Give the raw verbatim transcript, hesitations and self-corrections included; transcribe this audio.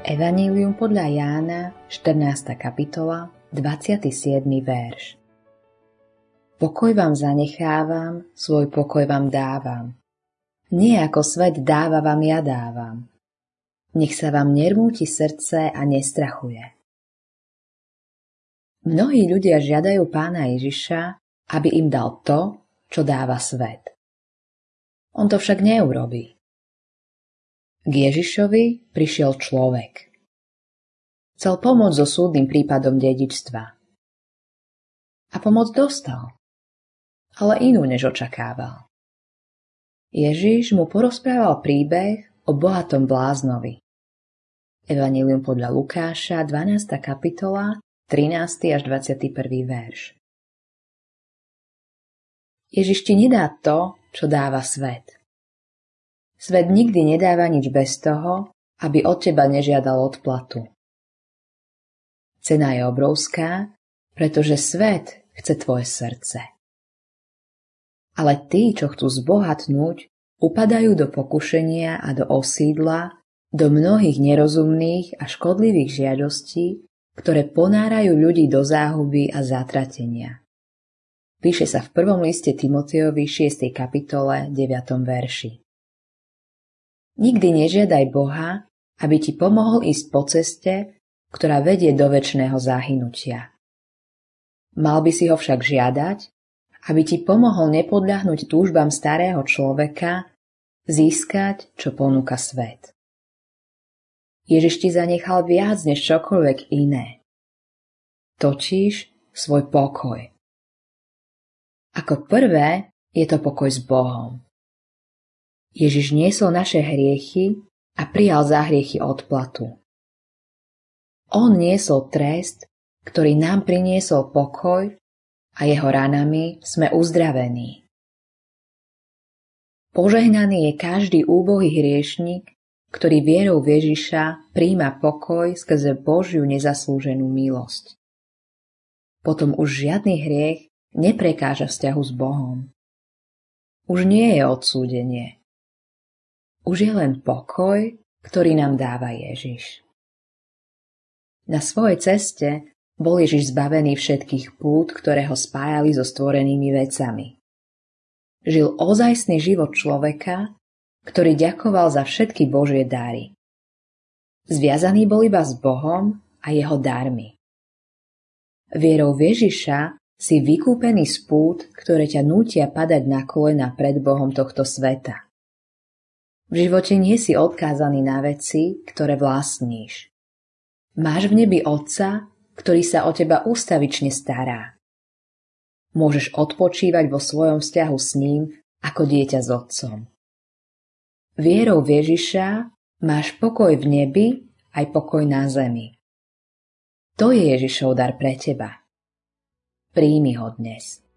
Evanílium podľa Jána, štrnásta kapitola, dvadsiaty siedmy verš. Pokoj vám zanechávam, svoj pokoj vám dávam. Nie ako svet dáva vám ja dávam. Nech sa vám nermúti srdce a nestrachuje. Mnohí ľudia žiadajú Pána Ježiša, aby im dal to, čo dáva svet. On to však neurobí. K Ježišovi prišiel človek. Chcel pomôcť so súdnym prípadom dedičstva. A pomoc dostal, ale inú než očakával. Ježiš mu porozprával príbeh o bohatom bláznovi. Evanílium podľa Lukáša, dvanásta kapitola, trinásty až dvadsiaty prvý verš. Ježiš ti nedá to, čo dáva svet. Svet nikdy nedáva nič bez toho, aby od teba nežiadal odplatu. Cena je obrovská, pretože svet chce tvoje srdce. Ale tí, čo chcú zbohatnúť, upadajú do pokušenia a do osídla, do mnohých nerozumných a škodlivých žiadostí, ktoré ponárajú ľudí do záhuby a zatratenia. Píše sa v prvom liste Timotejovi šiestej kapitole deviatom verši. Nikdy nežiadaj Boha, aby ti pomohol ísť po ceste, ktorá vedie do večného zahynutia. Mal by si ho však žiadať, aby ti pomohol nepodľahnuť túžbám starého človeka, získať, čo ponúka svet. Ježiš ti zanechal viac než čokoľvek iné. Totiž svoj pokoj. Ako prvé je to pokoj s Bohom. Ježiš niesol naše hriechy a prijal za hriechy odplatu. On niesol trest, ktorý nám priniesol pokoj a jeho ranami sme uzdravení. Požehnaný je každý úbohý hriešnik, ktorý vierou v Ježiša prijíma pokoj skrze Božiu nezaslúženú milosť. Potom už žiadny hriech neprekáža vzťahu s Bohom. Už nie je odsúdenie. Už je len pokoj, ktorý nám dáva Ježiš. Na svojej ceste bol Ježiš zbavený všetkých pút, ktoré ho spájali so stvorenými vecami. Žil ozajstný život človeka, ktorý ďakoval za všetky Božie dary. Zviazaný bol iba s Bohom a jeho darmi. Vierou v Ježiša si vykúpený z pút, ktoré ťa nútia padať na kolená pred Bohom tohto sveta. V živote nie si odkázaný na veci, ktoré vlastníš. Máš v nebi Otca, ktorý sa o teba ústavične stará. Môžeš odpočívať vo svojom vzťahu s ním ako dieťa s Otcom. Vierou v Ježiša máš pokoj v nebi aj pokoj na zemi. To je Ježišov dar pre teba. Príjmi ho dnes.